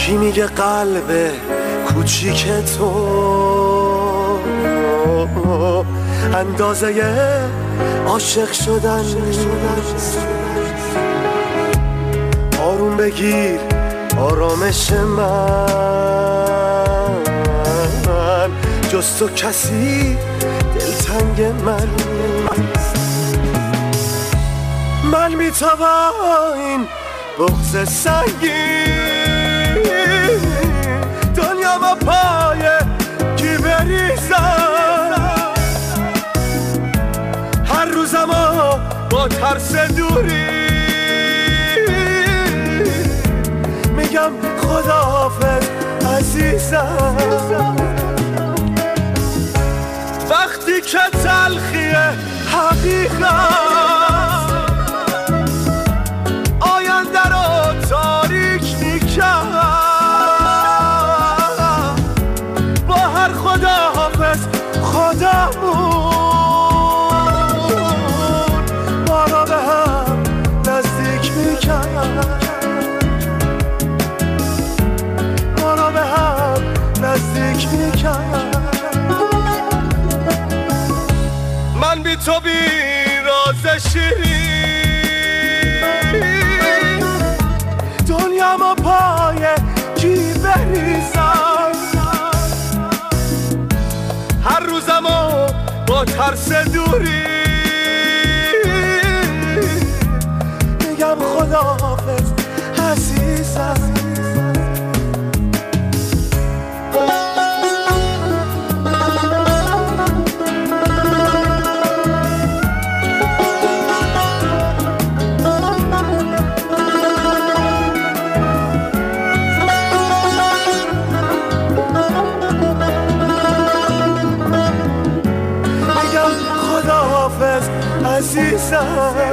کی میگه قلب کوچیک تو اندازه عاشق شدن نیست. آروم بگیر آرامش من، جز تو کسی دلتنگ من نیست. من بی تو با این بغض سنگین دنیا با پای کی بریزم، هر روزمو با ترس دوری میگم خداحافظ عزیزم. وقتی که تلخی حقیقت آینده رو تاریک میکرد، با هر خداحافظ خودمون ما را به هم نزدیک میکرد، ما را به هم نزدیک میکرد. من بی تو بی راز شیرین دنیا ما پای کی بریزم، هر روزمو با ترس دوری میگم خداحافظ عزیزم. عزیزم